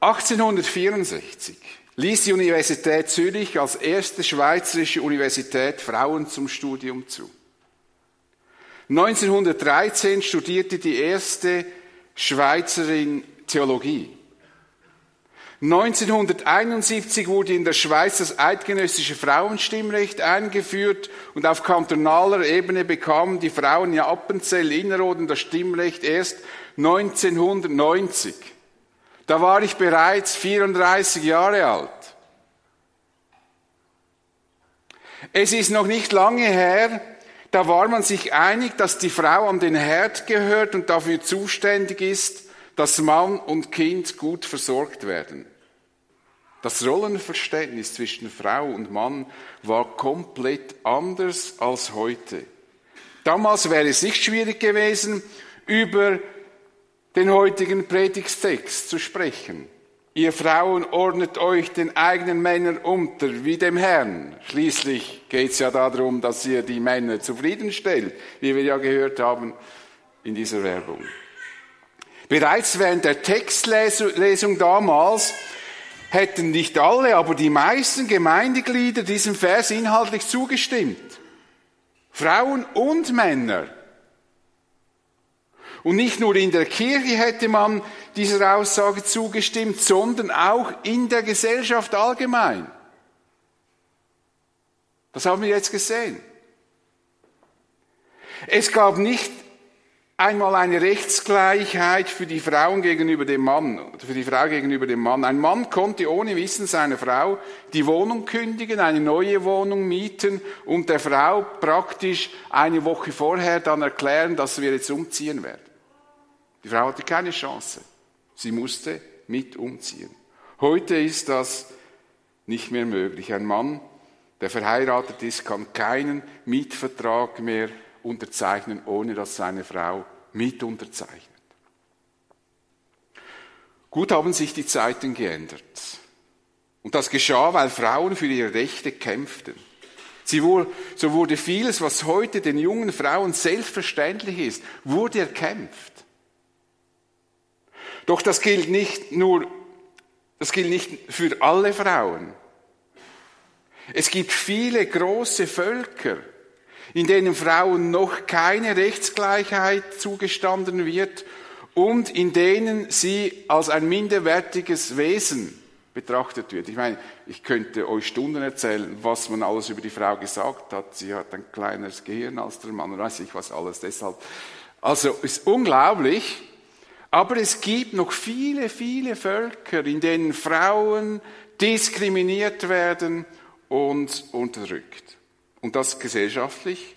1864 ließ die Universität Zürich als erste schweizerische Universität Frauen zum Studium zu. 1913 studierte die erste Schweizerin Theologie. 1971 wurde in der Schweiz das eidgenössische Frauenstimmrecht eingeführt und auf kantonaler Ebene bekamen die Frauen in Appenzell Innerrhoden das Stimmrecht erst 1990. Da war ich bereits 34 Jahre alt. Es ist noch nicht lange her, da war man sich einig, dass die Frau an den Herd gehört und dafür zuständig ist, dass Mann und Kind gut versorgt werden. Das Rollenverständnis zwischen Frau und Mann war komplett anders als heute. Damals wäre es nicht schwierig gewesen, über den heutigen Predigttext zu sprechen. Ihr Frauen ordnet euch den eigenen Männern unter, wie dem Herrn. Schließlich geht es ja darum, dass ihr die Männer zufriedenstellt, wie wir ja gehört haben in dieser Werbung. Bereits während der Textlesung damals hätten nicht alle, aber die meisten Gemeindeglieder diesem Vers inhaltlich zugestimmt. Frauen und Männer. Und nicht nur in der Kirche hätte man dieser Aussage zugestimmt, sondern auch in der Gesellschaft allgemein. Das haben wir jetzt gesehen. Es gab nicht einmal eine Rechtsgleichheit für die Frauen gegenüber dem Mann, für die Frau gegenüber dem Mann. Ein Mann konnte ohne Wissen seiner Frau die Wohnung kündigen, eine neue Wohnung mieten und der Frau praktisch eine Woche vorher dann erklären, dass wir jetzt umziehen werden. Die Frau hatte keine Chance. Sie musste mit umziehen. Heute ist das nicht mehr möglich. Ein Mann, der verheiratet ist, kann keinen Mietvertrag mehr unterzeichnen, ohne dass seine Frau mit unterzeichnet. Gut haben sich die Zeiten geändert. Und das geschah, weil Frauen für ihre Rechte kämpften. So wurde vieles, was heute den jungen Frauen selbstverständlich ist, wurde erkämpft. Doch das gilt nicht für alle Frauen. Es gibt viele große Völker, in denen Frauen noch keine Rechtsgleichheit zugestanden wird und in denen sie als ein minderwertiges Wesen betrachtet wird. Ich meine, ich könnte euch Stunden erzählen, was man alles über die Frau gesagt hat. Sie hat ein kleineres Gehirn als der Mann, weiß ich was alles. Deshalb, also ist unglaublich. Aber es gibt noch viele, viele Völker, in denen Frauen diskriminiert werden und unterdrückt. Und das gesellschaftlich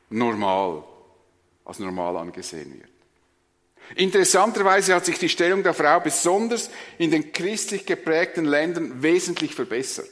als normal angesehen wird. Interessanterweise hat sich die Stellung der Frau besonders in den christlich geprägten Ländern wesentlich verbessert.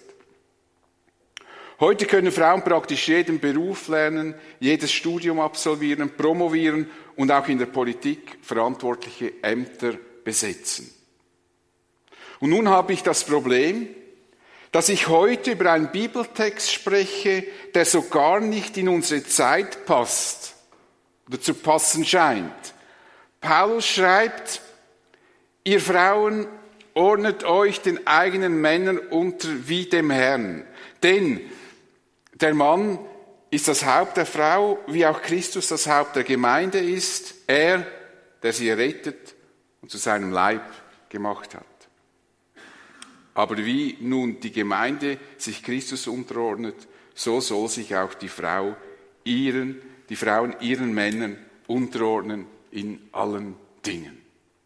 Heute können Frauen praktisch jeden Beruf lernen, jedes Studium absolvieren, promovieren und auch in der Politik verantwortliche Ämter besetzen. Und nun habe ich das Problem, dass ich heute über einen Bibeltext spreche, der so gar nicht in unsere Zeit passt oder zu passen scheint. Paulus schreibt, ihr Frauen ordnet euch den eigenen Männern unter wie dem Herrn. Denn der Mann ist das Haupt der Frau, wie auch Christus das Haupt der Gemeinde ist. Er, der sie errettet und zu seinem Leib gemacht hat. Aber wie nun die Gemeinde sich Christus unterordnet, so soll sich auch die Frauen ihren Männern unterordnen in allen Dingen.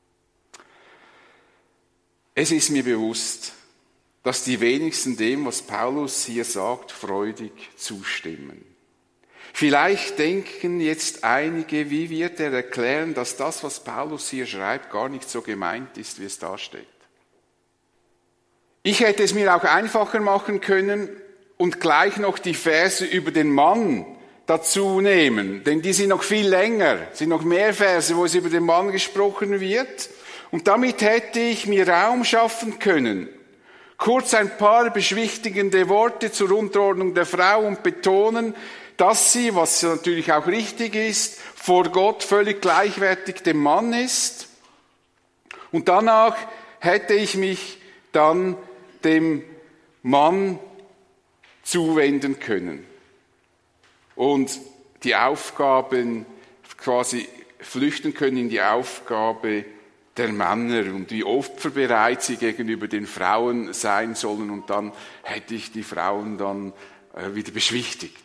Es ist mir bewusst, dass die wenigsten dem, was Paulus hier sagt, freudig zustimmen. Vielleicht denken jetzt einige, wie wird er erklären, dass das, was Paulus hier schreibt, gar nicht so gemeint ist, wie es da steht. Ich hätte es mir auch einfacher machen können und gleich noch die Verse über den Mann dazu nehmen, denn die sind noch viel länger, sind noch mehr Verse, wo es über den Mann gesprochen wird. Und damit hätte ich mir Raum schaffen können, kurz ein paar beschwichtigende Worte zur Unterordnung der Frau und betonen, dass sie, was natürlich auch richtig ist, vor Gott völlig gleichwertig dem Mann ist. Und danach hätte ich mich dann dem Mann zuwenden können und die Aufgaben quasi flüchten können in die Aufgabe der Männer und wie opferbereit sie gegenüber den Frauen sein sollen, und dann hätte ich die Frauen dann wieder beschwichtigt.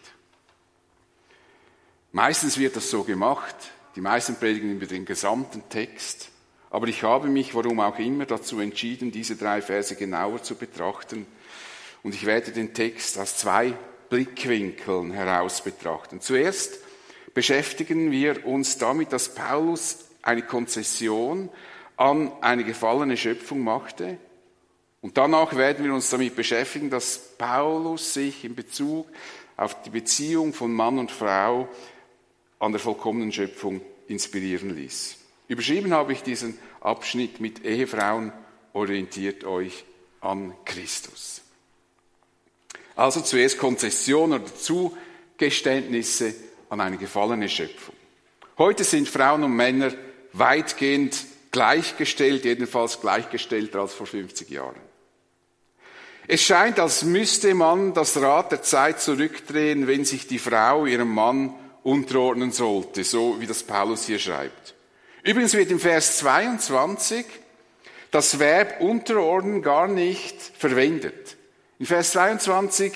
Meistens wird das so gemacht, die meisten predigen über den gesamten Text, aber ich habe mich, warum auch immer, dazu entschieden, diese 3 Verse genauer zu betrachten, und ich werde den Text aus 2 Blickwinkeln heraus betrachten. Zuerst beschäftigen wir uns damit, dass Paulus eine Konzession an eine gefallene Schöpfung machte. Und danach werden wir uns damit beschäftigen, dass Paulus sich in Bezug auf die Beziehung von Mann und Frau an der vollkommenen Schöpfung inspirieren ließ. Überschrieben habe ich diesen Abschnitt mit Ehefrauen, orientiert euch an Christus. Also zuerst Konzession oder Zugeständnisse an eine gefallene Schöpfung. Heute sind Frauen und Männer weitgehend gleichgestellt, jedenfalls gleichgestellter als vor 50 Jahren. Es scheint, als müsste man das Rad der Zeit zurückdrehen, wenn sich die Frau ihrem Mann unterordnen sollte, so wie das Paulus hier schreibt. Übrigens wird im Vers 22 das Verb unterordnen gar nicht verwendet. In Vers 22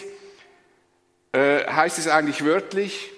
heißt es eigentlich wörtlich,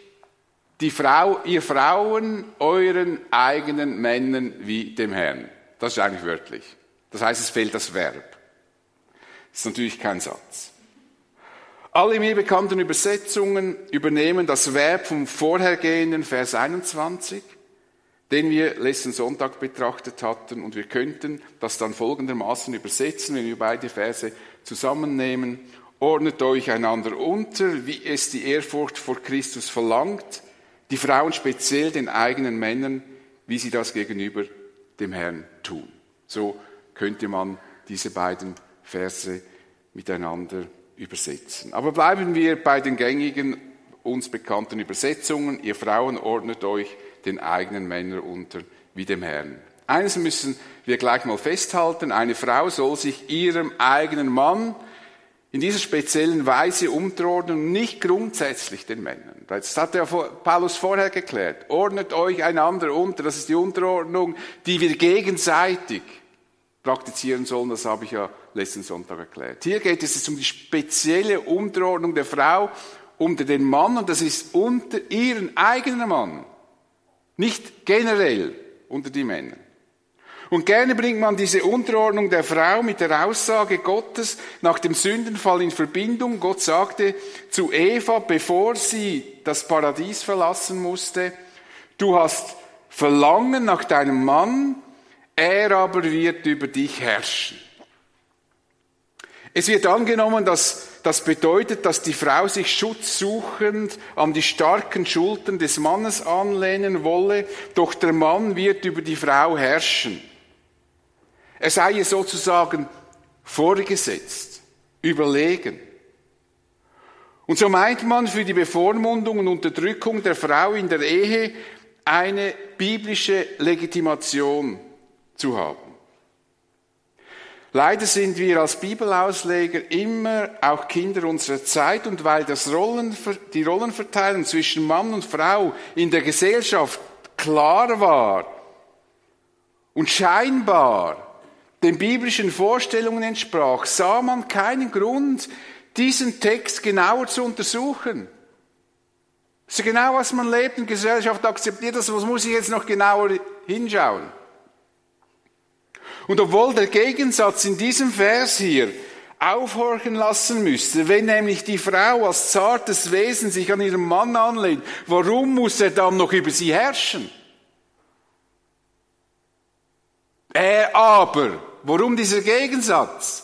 ihr Frauen euren eigenen Männern wie dem Herrn. Das ist eigentlich wörtlich. Das heißt, es fehlt das Verb. Das ist natürlich kein Satz. Alle mir bekannten Übersetzungen übernehmen das Verb vom vorhergehenden Vers 21, den wir letzten Sonntag betrachtet hatten, und wir könnten das dann folgendermaßen übersetzen, wenn wir beide Verse zusammennehmen: Ordnet euch einander unter, wie es die Ehrfurcht vor Christus verlangt, die Frauen speziell den eigenen Männern, wie sie das gegenüber dem Herrn tun. So könnte man diese beiden Verse miteinander übersetzen. Aber bleiben wir bei den gängigen, uns bekannten Übersetzungen. Ihr Frauen ordnet euch den eigenen Männern unter wie dem Herrn. Eines müssen wir gleich mal festhalten: Eine Frau soll sich ihrem eigenen Mann in dieser speziellen Weise unterordnen und nicht grundsätzlich den Männern. Das hat ja Paulus vorher geklärt. Ordnet euch einander unter. Das ist die Unterordnung, die wir gegenseitig praktizieren sollen. Das habe ich ja letzten Sonntag erklärt. Hier geht es um die spezielle Unterordnung der Frau unter den Mann, und das ist unter ihren eigenen Mann. Nicht generell unter die Männer. Und gerne bringt man diese Unterordnung der Frau mit der Aussage Gottes nach dem Sündenfall in Verbindung. Gott sagte zu Eva, bevor sie das Paradies verlassen musste: Du hast Verlangen nach deinem Mann, er aber wird über dich herrschen. Es wird angenommen, dass das bedeutet, dass die Frau sich schutzsuchend an die starken Schultern des Mannes anlehnen wolle, doch der Mann wird über die Frau herrschen. Er sei ihr sozusagen vorgesetzt, überlegen. Und so meint man, für die Bevormundung und Unterdrückung der Frau in der Ehe eine biblische Legitimation zu haben. Leider sind wir als Bibelausleger immer auch Kinder unserer Zeit, und weil die Rollenverteilung zwischen Mann und Frau in der Gesellschaft klar war und scheinbar den biblischen Vorstellungen entsprach, sah man keinen Grund, diesen Text genauer zu untersuchen. Das ist genau, was man lebt und Gesellschaft akzeptiert, das muss ich jetzt noch genauer hinschauen. Und obwohl der Gegensatz in diesem Vers hier aufhorchen lassen müsste, wenn nämlich die Frau als zartes Wesen sich an ihrem Mann anlehnt, warum muss er dann noch über sie herrschen? Aber, warum dieser Gegensatz?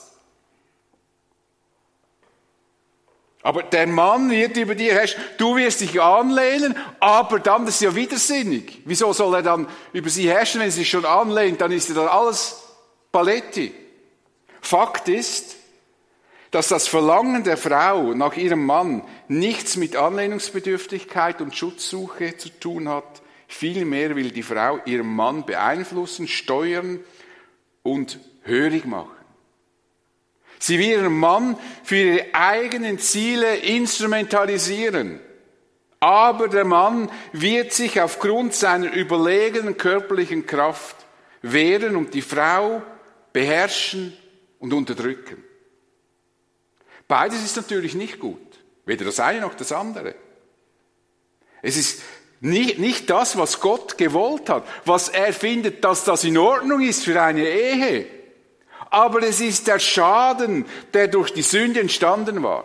Aber der Mann wird über dir herrschen, du wirst dich anlehnen, aber dann, das ist ja widersinnig. Wieso soll er dann über sie herrschen, wenn sie sich schon anlehnt, dann ist ja dann alles Paletti. Fakt ist, dass das Verlangen der Frau nach ihrem Mann nichts mit Anlehnungsbedürftigkeit und Schutzsuche zu tun hat. Vielmehr will die Frau ihren Mann beeinflussen, steuern und hörig machen. Sie will ihren Mann für ihre eigenen Ziele instrumentalisieren. Aber der Mann wird sich aufgrund seiner überlegenen körperlichen Kraft wehren und die Frau beherrschen und unterdrücken. Beides ist natürlich nicht gut. Weder das eine noch das andere. Es ist nicht das, was Gott gewollt hat, was er findet, dass das in Ordnung ist für eine Ehe. Aber es ist der Schaden, der durch die Sünde entstanden war.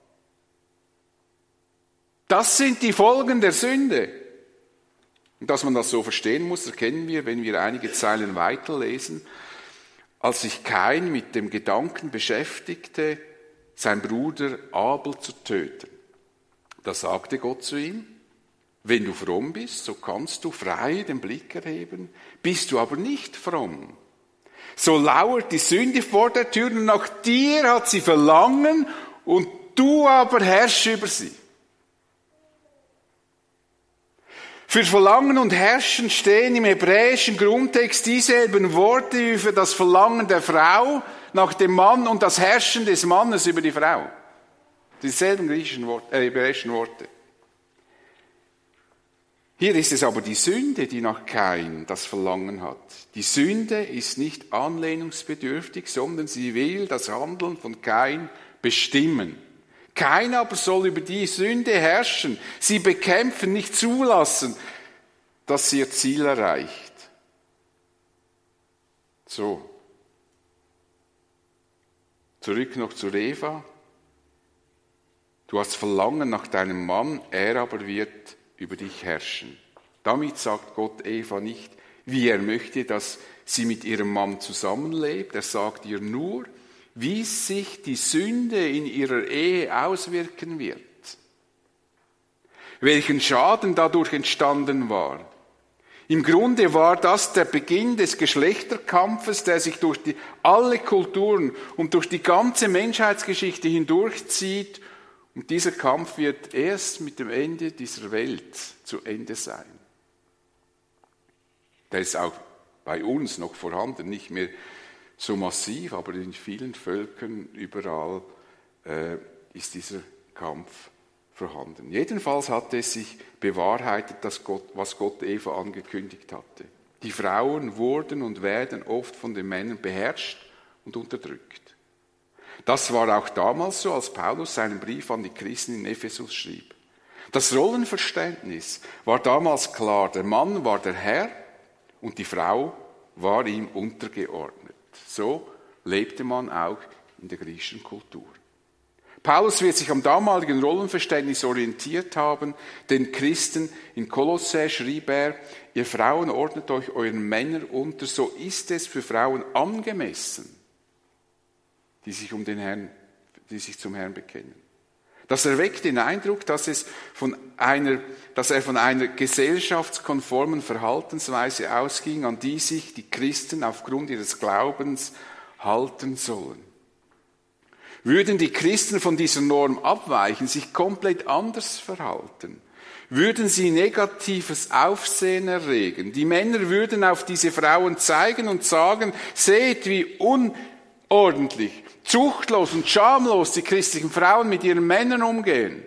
Das sind die Folgen der Sünde. Und dass man das so verstehen muss, erkennen wir, wenn wir einige Zeilen weiterlesen. Als sich Kain mit dem Gedanken beschäftigte, sein Bruder Abel zu töten, da sagte Gott zu ihm: Wenn du fromm bist, so kannst du frei den Blick erheben. Bist du aber nicht fromm, so lauert die Sünde vor der Tür und nach dir hat sie Verlangen und du aber herrsch über sie. Für Verlangen und Herrschen stehen im hebräischen Grundtext dieselben Worte wie für das Verlangen der Frau nach dem Mann und das Herrschen des Mannes über die Frau. Dieselben hebräischen Worte. Hier ist es aber die Sünde, die nach Kain das Verlangen hat. Die Sünde ist nicht anlehnungsbedürftig, sondern sie will das Handeln von Kain bestimmen. Kain aber soll über die Sünde herrschen, sie bekämpfen, nicht zulassen, dass sie ihr Ziel erreicht. So. Zurück noch zu Eva. Du hast Verlangen nach deinem Mann, er aber wird über dich herrschen. Damit sagt Gott Eva nicht, wie er möchte, dass sie mit ihrem Mann zusammenlebt. Er sagt ihr nur, wie sich die Sünde in ihrer Ehe auswirken wird. Welchen Schaden dadurch entstanden war. Im Grunde war das der Beginn des Geschlechterkampfes, der sich durch alle Kulturen und durch die ganze Menschheitsgeschichte hindurchzieht. Und dieser Kampf wird erst mit dem Ende dieser Welt zu Ende sein. Der ist auch bei uns noch vorhanden, nicht mehr so massiv, aber in vielen Völkern überall ist dieser Kampf vorhanden. Jedenfalls hat es sich bewahrheitet, was Gott Eva angekündigt hatte. Die Frauen wurden und werden oft von den Männern beherrscht und unterdrückt. Das war auch damals so, als Paulus seinen Brief an die Christen in Ephesus schrieb. Das Rollenverständnis war damals klar. Der Mann war der Herr und die Frau war ihm untergeordnet. So lebte man auch in der griechischen Kultur. Paulus wird sich am damaligen Rollenverständnis orientiert haben. Den Christen in Kolossä schrieb er: Ihr Frauen ordnet euch euren Männern unter, so ist es für Frauen angemessen, die sich zum Herrn bekennen. Das erweckt den Eindruck, dass er von einer gesellschaftskonformen Verhaltensweise ausging, an die sich die Christen aufgrund ihres Glaubens halten sollen. Würden die Christen von dieser Norm abweichen, sich komplett anders verhalten, würden sie negatives Aufsehen erregen. Die Männer würden auf diese Frauen zeigen und sagen: Seht, wie unordentlich, zuchtlos und schamlos die christlichen Frauen mit ihren Männern umgehen.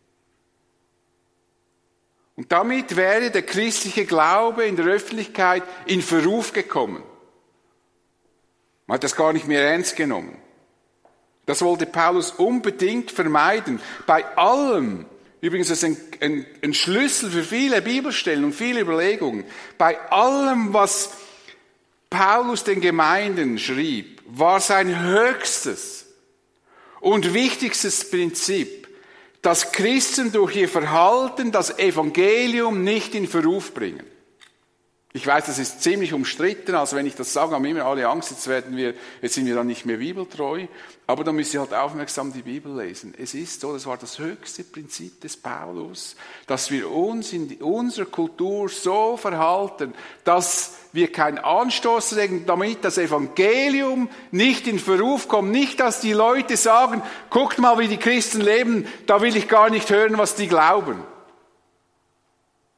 Und damit wäre der christliche Glaube in der Öffentlichkeit in Verruf gekommen. Man hat das gar nicht mehr ernst genommen. Das wollte Paulus unbedingt vermeiden. Bei allem, übrigens ist ein Schlüssel für viele Bibelstellen und viele Überlegungen, bei allem, was Paulus den Gemeinden schrieb, war sein höchstes und wichtigstes Prinzip, dass Christen durch ihr Verhalten das Evangelium nicht in Verruf bringen. Ich weiß, das ist ziemlich umstritten, also wenn ich das sage, haben immer alle Angst, jetzt sind wir dann nicht mehr bibeltreu, aber dann müsst ihr halt aufmerksam die Bibel lesen. Es ist so, das war das höchste Prinzip des Paulus, dass wir uns in unserer Kultur so verhalten, dass wir keinen Anstoß regen, damit das Evangelium nicht in Verruf kommt. Nicht, dass die Leute sagen: Guckt mal, wie die Christen leben, da will ich gar nicht hören, was die glauben.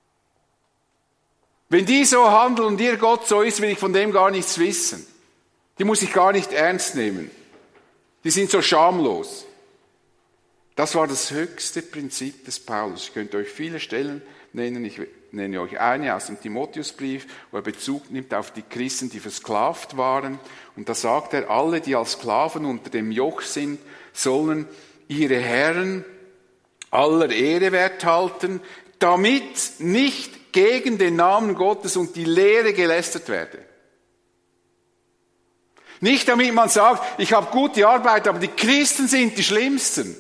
Wenn die so handeln und ihr Gott so ist, will ich von dem gar nichts wissen. Die muss ich gar nicht ernst nehmen. Die sind so schamlos. Das war das höchste Prinzip des Paulus. Ich könnte euch viele Stellen nennen. Ich nenne euch eine aus dem Timotheusbrief, wo er Bezug nimmt auf die Christen, die versklavt waren. Und da sagt er, alle, die als Sklaven unter dem Joch sind, sollen ihre Herren aller Ehre wert halten, damit nicht gegen den Namen Gottes und die Lehre gelästert werde. Nicht damit man sagt, ich habe gute Arbeit, aber die Christen sind die Schlimmsten.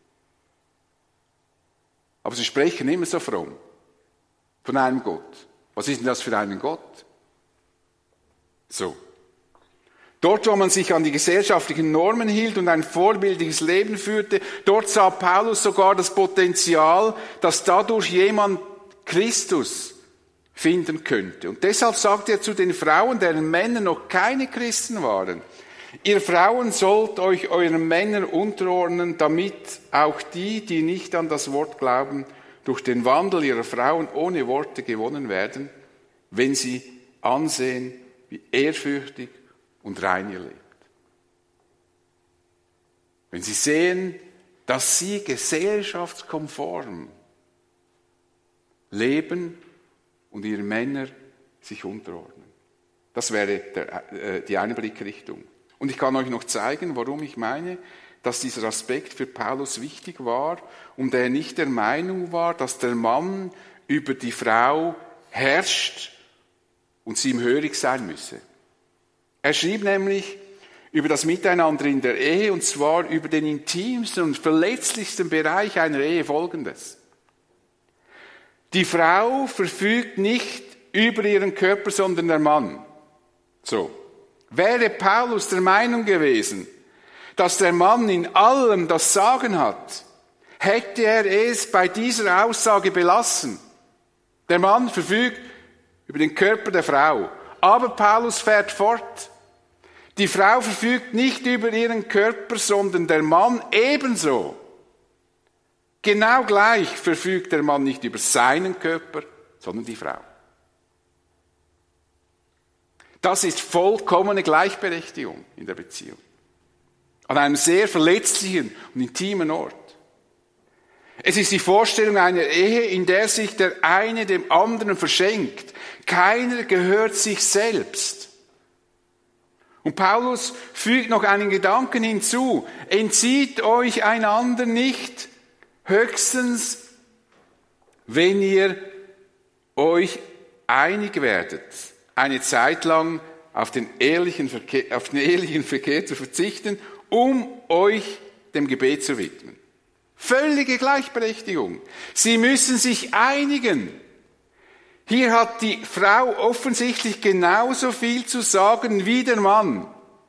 Aber sie sprechen immer so fromm von einem Gott. Was ist denn das für einen Gott? So. Dort, wo man sich an die gesellschaftlichen Normen hielt und ein vorbildliches Leben führte, dort sah Paulus sogar das Potenzial, dass dadurch jemand Christus finden könnte. Und deshalb sagt er zu den Frauen, deren Männer noch keine Christen waren, ihr Frauen sollt euch euren Männern unterordnen, damit auch die, die nicht an das Wort glauben, durch den Wandel ihrer Frauen ohne Worte gewonnen werden, wenn sie ansehen, wie ehrfürchtig und rein ihr lebt. Wenn sie sehen, dass sie gesellschaftskonform leben und ihre Männer sich unterordnen. Das wäre die eine Blickrichtung. Und ich kann euch noch zeigen, warum ich meine, dass dieser Aspekt für Paulus wichtig war und er nicht der Meinung war, dass der Mann über die Frau herrscht und sie ihm hörig sein müsse. Er schrieb nämlich über das Miteinander in der Ehe, und zwar über den intimsten und verletzlichsten Bereich einer Ehe Folgendes. Die Frau verfügt nicht über ihren Körper, sondern der Mann. So. Wäre Paulus der Meinung gewesen, dass der Mann in allem das Sagen hat, hätte er es bei dieser Aussage belassen. Der Mann verfügt über den Körper der Frau. Aber Paulus fährt fort. Die Frau verfügt nicht über ihren Körper, sondern der Mann ebenso. Genau gleich verfügt der Mann nicht über seinen Körper, sondern die Frau. Das ist vollkommene Gleichberechtigung in der Beziehung. An einem sehr verletzlichen und intimen Ort. Es ist die Vorstellung einer Ehe, in der sich der eine dem anderen verschenkt. Keiner gehört sich selbst. Und Paulus fügt noch einen Gedanken hinzu. Entzieht euch einander nicht, höchstens, wenn ihr euch einig werdet, eine Zeit lang auf den ehelichen Verkehr zu verzichten, um euch dem Gebet zu widmen. Völlige Gleichberechtigung. Sie müssen sich einigen. Hier hat die Frau offensichtlich genauso viel zu sagen wie der Mann.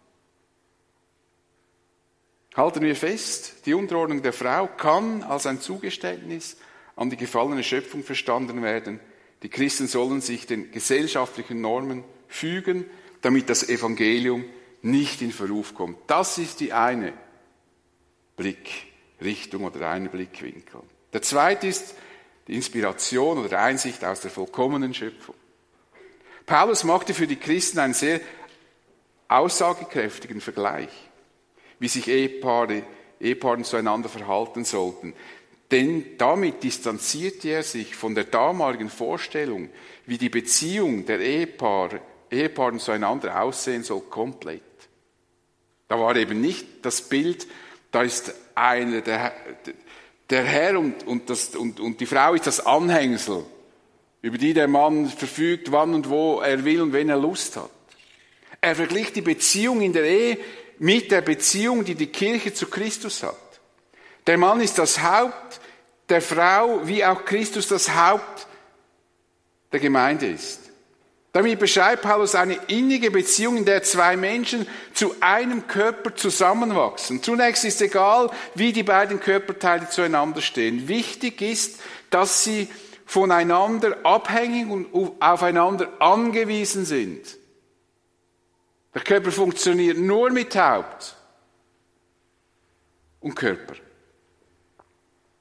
Halten wir fest, die Unterordnung der Frau kann als ein Zugeständnis an die gefallene Schöpfung verstanden werden. Die Christen sollen sich den gesellschaftlichen Normen fügen, damit das Evangelium nicht in Verruf kommt. Das ist die eine Blickrichtung oder eine Blickwinkel. Der zweite ist die Inspiration oder Einsicht aus der vollkommenen Schöpfung. Paulus machte für die Christen einen sehr aussagekräftigen Vergleich, wie sich Ehepaare zueinander verhalten sollten. Denn damit distanzierte er sich von der damaligen Vorstellung, wie die Beziehung der Ehepaare zueinander aussehen soll, komplett. Da war eben nicht das Bild, da ist einer der Herr und die Frau ist das Anhängsel, über die der Mann verfügt, wann und wo er will und wenn er Lust hat. Er verglich die Beziehung in der Ehe mit der Beziehung, die die Kirche zu Christus hat. Der Mann ist das Haupt der Frau, wie auch Christus das Haupt der Gemeinde ist. Damit beschreibt Paulus eine innige Beziehung, in der zwei Menschen zu einem Körper zusammenwachsen. Zunächst ist egal, wie die beiden Körperteile zueinander stehen. Wichtig ist, dass sie voneinander abhängig und aufeinander angewiesen sind. Der Körper funktioniert nur mit Haupt und Körper.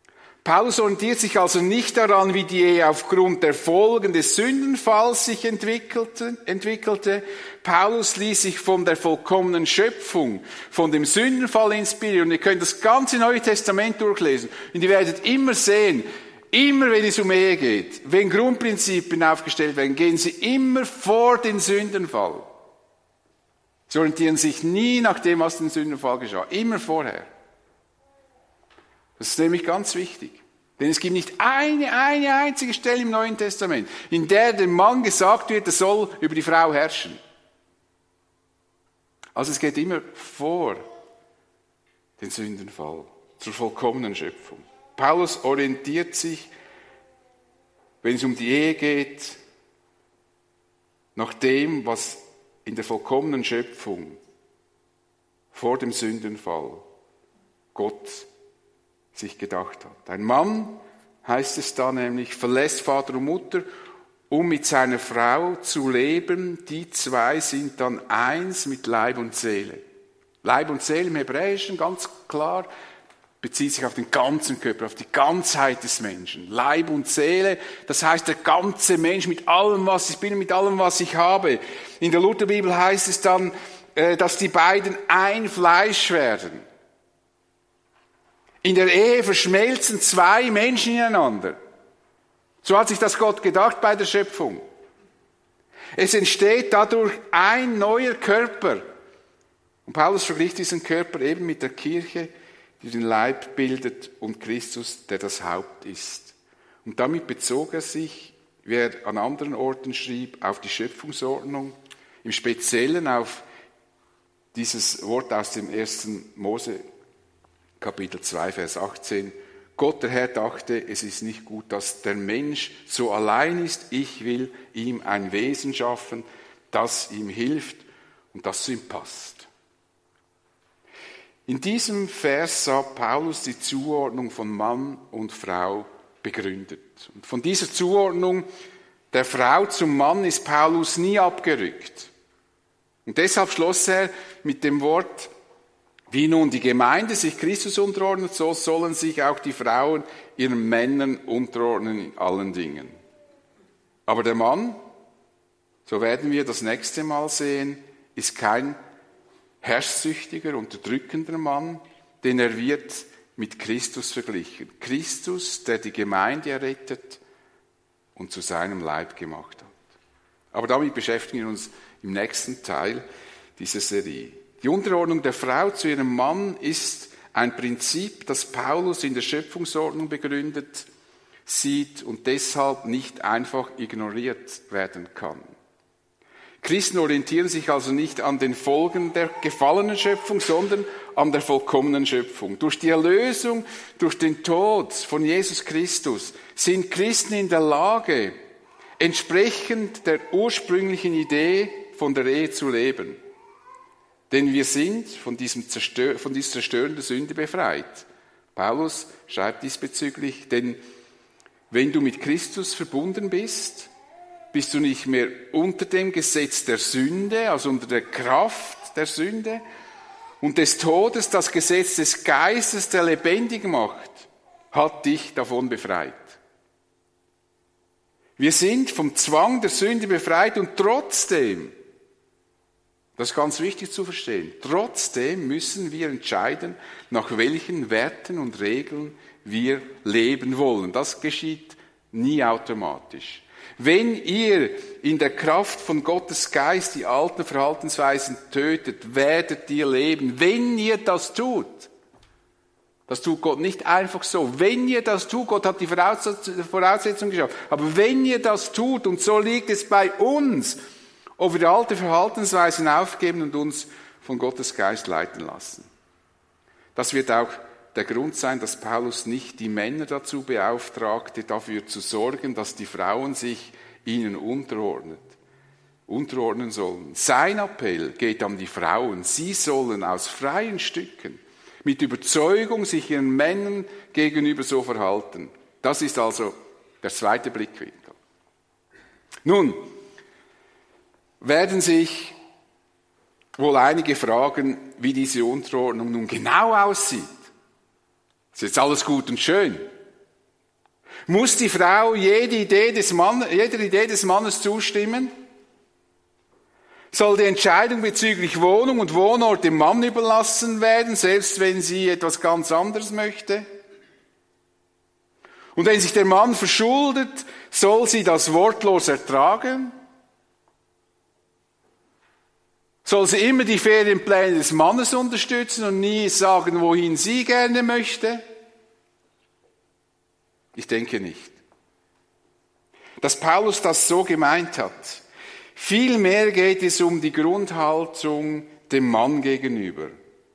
Paulus orientiert sich also nicht daran, wie die Ehe aufgrund der Folgen des Sündenfalls sich entwickelte. Paulus ließ sich von der vollkommenen Schöpfung, von dem Sündenfall inspirieren. Und ihr könnt das ganze Neue Testament durchlesen. Und ihr werdet immer sehen, immer wenn es um Ehe geht, wenn Grundprinzipien aufgestellt werden, gehen sie immer vor den Sündenfall. Sie orientieren sich nie nach dem, was den Sündenfall geschah. Immer vorher. Das ist nämlich ganz wichtig. Denn es gibt nicht eine einzige Stelle im Neuen Testament, in der dem Mann gesagt wird, er soll über die Frau herrschen. Also es geht immer vor den Sündenfall, zur vollkommenen Schöpfung. Paulus orientiert sich, wenn es um die Ehe geht, nach dem, was in der vollkommenen Schöpfung vor dem Sündenfall Gott sich gedacht hat. Ein Mann, heißt es da nämlich, verlässt Vater und Mutter, um mit seiner Frau zu leben. Die zwei sind dann eins mit Leib und Seele. Leib und Seele im Hebräischen, ganz klar, bezieht sich auf den ganzen Körper, auf die Ganzheit des Menschen. Leib und Seele, das heißt der ganze Mensch mit allem, was ich bin, mit allem, was ich habe. In der Lutherbibel heißt es dann, dass die beiden ein Fleisch werden. In der Ehe verschmelzen zwei Menschen ineinander. So hat sich das Gott gedacht bei der Schöpfung. Es entsteht dadurch ein neuer Körper. Und Paulus vergleicht diesen Körper eben mit der Kirche, die den Leib bildet, und Christus, der das Haupt ist. Und damit bezog er sich, wie er an anderen Orten schrieb, auf die Schöpfungsordnung, im Speziellen auf dieses Wort aus dem 1. Mose, Kapitel 2, Vers 18. Gott, der Herr, dachte, es ist nicht gut, dass der Mensch so allein ist. Ich will ihm ein Wesen schaffen, das ihm hilft und das zu ihm passt. In diesem Vers sah Paulus die Zuordnung von Mann und Frau begründet. Und von dieser Zuordnung der Frau zum Mann ist Paulus nie abgerückt. Und deshalb schloss er mit dem Wort: Wie nun die Gemeinde sich Christus unterordnet, so sollen sich auch die Frauen ihren Männern unterordnen in allen Dingen. Aber der Mann, so werden wir das nächste Mal sehen, ist kein herrschsüchtiger, unterdrückender Mann, denn er wird mit Christus verglichen. Christus, der die Gemeinde errettet und zu seinem Leib gemacht hat. Aber damit beschäftigen wir uns im nächsten Teil dieser Serie. Die Unterordnung der Frau zu ihrem Mann ist ein Prinzip, das Paulus in der Schöpfungsordnung begründet sieht und deshalb nicht einfach ignoriert werden kann. Christen orientieren sich also nicht an den Folgen der gefallenen Schöpfung, sondern an der vollkommenen Schöpfung. Durch die Erlösung, durch den Tod von Jesus Christus sind Christen in der Lage, entsprechend der ursprünglichen Idee von der Ehe zu leben. Denn wir sind von dieser zerstörenden Sünde befreit. Paulus schreibt diesbezüglich, denn wenn du mit Christus verbunden bist, bist du nicht mehr unter dem Gesetz der Sünde, also unter der Kraft der Sünde und des Todes. Das Gesetz des Geistes, der lebendig macht, hat dich davon befreit. Wir sind vom Zwang der Sünde befreit und trotzdem, das ist ganz wichtig zu verstehen, trotzdem müssen wir entscheiden, nach welchen Werten und Regeln wir leben wollen. Das geschieht nie automatisch. Wenn ihr in der Kraft von Gottes Geist die alten Verhaltensweisen tötet, werdet ihr leben. Wenn ihr das tut, das tut Gott nicht einfach so. Wenn ihr das tut, Gott hat die Voraussetzungen geschaffen, aber wenn ihr das tut, und so liegt es bei uns, ob wir die alte Verhaltensweisen aufgeben und uns von Gottes Geist leiten lassen. Das wird auch der Grund sein, dass Paulus nicht die Männer dazu beauftragte, dafür zu sorgen, dass die Frauen sich ihnen unterordnen sollen. Sein Appell geht an die Frauen. Sie sollen aus freien Stücken mit Überzeugung sich ihren Männern gegenüber so verhalten. Das ist also der zweite Blickwinkel. Nun, werden sich wohl einige fragen, wie diese Unterordnung nun genau aussieht. Ist jetzt alles gut und schön. Muss die Frau jeder Idee des Mannes zustimmen? Soll die Entscheidung bezüglich Wohnung und Wohnort dem Mann überlassen werden, selbst wenn sie etwas ganz anderes möchte? Und wenn sich der Mann verschuldet, soll sie das wortlos ertragen? Soll sie immer die Ferienpläne des Mannes unterstützen und nie sagen, wohin sie gerne möchte? Ich denke nicht. Dass Paulus das so gemeint hat. Vielmehr geht es um die Grundhaltung dem Mann gegenüber.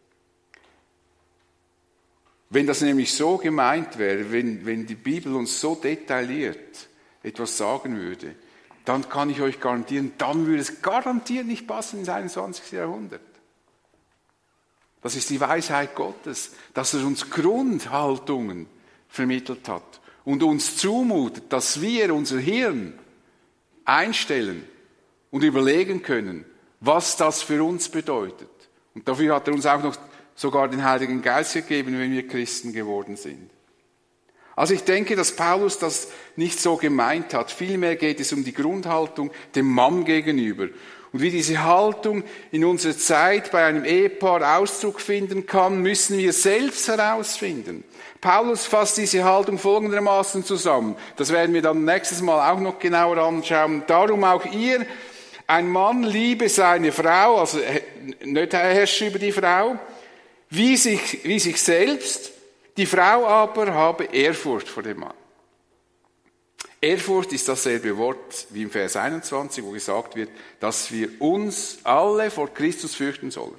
Wenn das nämlich so gemeint wäre, wenn die Bibel uns so detailliert etwas sagen würde, dann kann ich euch garantieren, dann würde es garantiert nicht passen ins 21. Jahrhundert. Das ist die Weisheit Gottes, dass er uns Grundhaltungen vermittelt hat und uns zumutet, dass wir unser Hirn einstellen und überlegen können, was das für uns bedeutet. Und dafür hat er uns auch noch sogar den Heiligen Geist gegeben, wenn wir Christen geworden sind. Also ich denke, dass Paulus das nicht so gemeint hat. Vielmehr geht es um die Grundhaltung dem Mann gegenüber. Und wie diese Haltung in unserer Zeit bei einem Ehepaar Ausdruck finden kann, müssen wir selbst herausfinden. Paulus fasst diese Haltung folgendermaßen zusammen. Das werden wir dann nächstes Mal auch noch genauer anschauen. Darum auch ihr, ein Mann liebe seine Frau, also nicht herrsche über die Frau, wie sich selbst. Die Frau aber habe Ehrfurcht vor dem Mann. Ehrfurcht ist dasselbe Wort wie im Vers 21, wo gesagt wird, dass wir uns alle vor Christus fürchten sollen.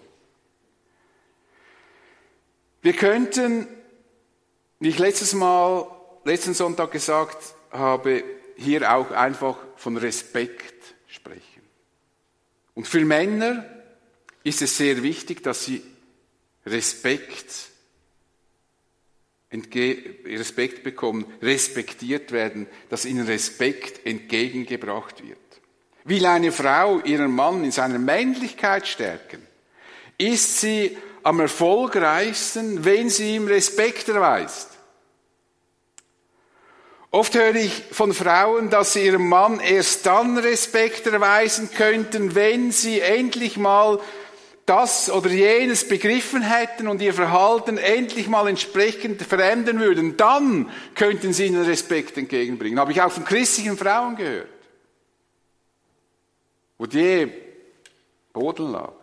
Wir könnten, wie ich letzten Sonntag gesagt habe, hier auch einfach von Respekt sprechen. Und für Männer ist es sehr wichtig, dass sie Respekt bekommen, respektiert werden, dass ihnen Respekt entgegengebracht wird. Will eine Frau ihren Mann in seiner Männlichkeit stärken, ist sie am erfolgreichsten, wenn sie ihm Respekt erweist. Oft höre ich von Frauen, dass sie ihrem Mann erst dann Respekt erweisen könnten, wenn sie endlich mal das oder jenes begriffen hätten und ihr Verhalten endlich mal entsprechend verändern würden, dann könnten sie ihnen Respekt entgegenbringen. Habe ich auch von christlichen Frauen gehört, wo die Ehe Boden lag.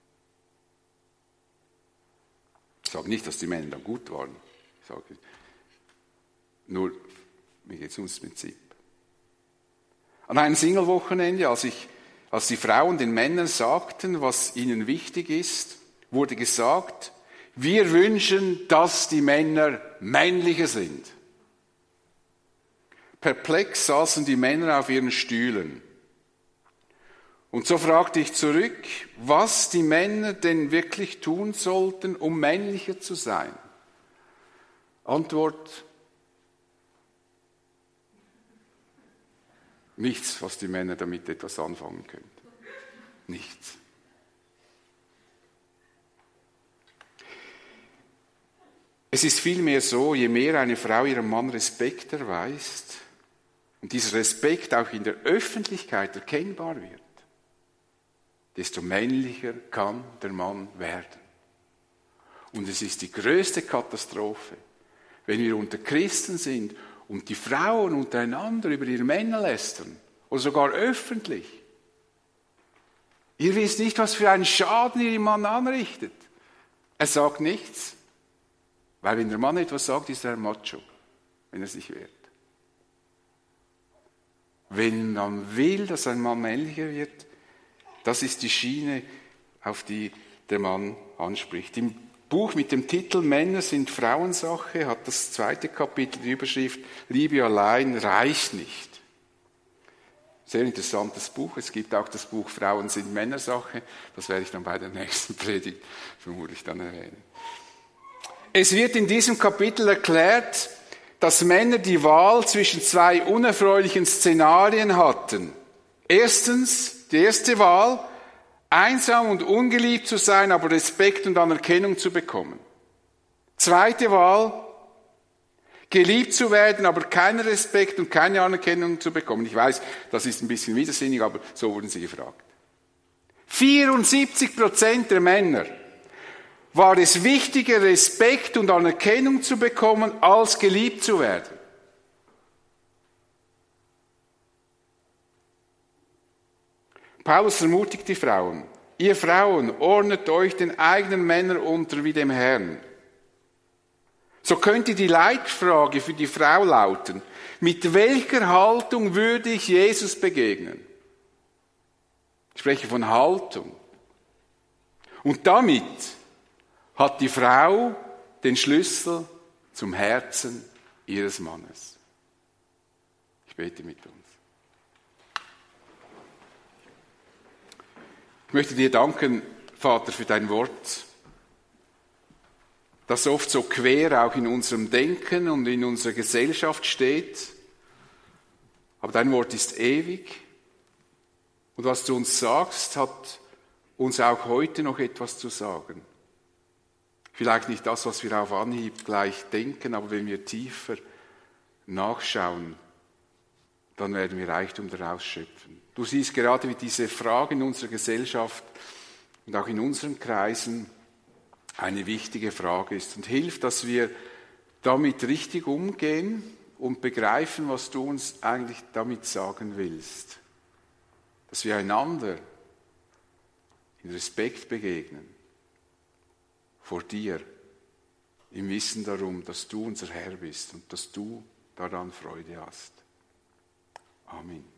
Ich sage nicht, dass die Männer dann gut waren. Ich sage nur, mir geht es ums Prinzip. An einem Single-Wochenende, als die Frauen den Männern sagten, was ihnen wichtig ist, wurde gesagt, wir wünschen, dass die Männer männlicher sind. Perplex saßen die Männer auf ihren Stühlen. Und so fragte ich zurück, was die Männer denn wirklich tun sollten, um männlicher zu sein. Antwort: nichts, was die Männer damit etwas anfangen könnten. Nichts. Es ist vielmehr so, je mehr eine Frau ihrem Mann Respekt erweist und dieser Respekt auch in der Öffentlichkeit erkennbar wird, desto männlicher kann der Mann werden. Und es ist die größte Katastrophe, wenn wir unter Christen sind und die Frauen untereinander über ihre Männer lästern oder sogar öffentlich. Ihr wisst nicht, was für einen Schaden ihr dem Mann anrichtet. Er sagt nichts, weil wenn der Mann etwas sagt, ist er ein Macho, wenn er sich wehrt. Wenn man will, dass ein Mann männlicher wird, das ist die Schiene, auf die der Mann anspricht. Im Buch mit dem Titel Männer sind Frauensache hat das 2. Kapitel die Überschrift Liebe allein reicht nicht. Sehr interessantes Buch. Es gibt auch das Buch Frauen sind Männersache. Das werde ich dann bei der nächsten Predigt vermutlich dann erwähnen. Es wird in diesem Kapitel erklärt, dass Männer die Wahl zwischen 2 unerfreulichen Szenarien hatten. Erstens, die erste Wahl, einsam und ungeliebt zu sein, aber Respekt und Anerkennung zu bekommen. Zweite Wahl, Geliebt zu werden, aber keinen Respekt und keine Anerkennung zu bekommen. Ich weiß, das ist ein bisschen widersinnig, aber so wurden sie gefragt. 74% der Männer war es wichtiger, Respekt und Anerkennung zu bekommen, als geliebt zu werden. Paulus ermutigt die Frauen. Ihr Frauen, ordnet euch den eigenen Männern unter wie dem Herrn. So könnte die Leitfrage für die Frau lauten, mit welcher Haltung würde ich Jesus begegnen? Ich spreche von Haltung. Und damit hat die Frau den Schlüssel zum Herzen ihres Mannes. Ich bete mit uns. Ich möchte dir danken, Vater, für dein Wort, das oft so quer auch in unserem Denken und in unserer Gesellschaft steht. Aber dein Wort ist ewig. Und was du uns sagst, hat uns auch heute noch etwas zu sagen. Vielleicht nicht das, was wir auf Anhieb gleich denken, aber wenn wir tiefer nachschauen, dann werden wir Reichtum daraus schöpfen. Du siehst gerade, wie diese Frage in unserer Gesellschaft und auch in unseren Kreisen eine wichtige Frage ist und hilft, dass wir damit richtig umgehen und begreifen, was du uns eigentlich damit sagen willst. Dass wir einander in Respekt begegnen, vor dir, im Wissen darum, dass du unser Herr bist und dass du daran Freude hast. Amen.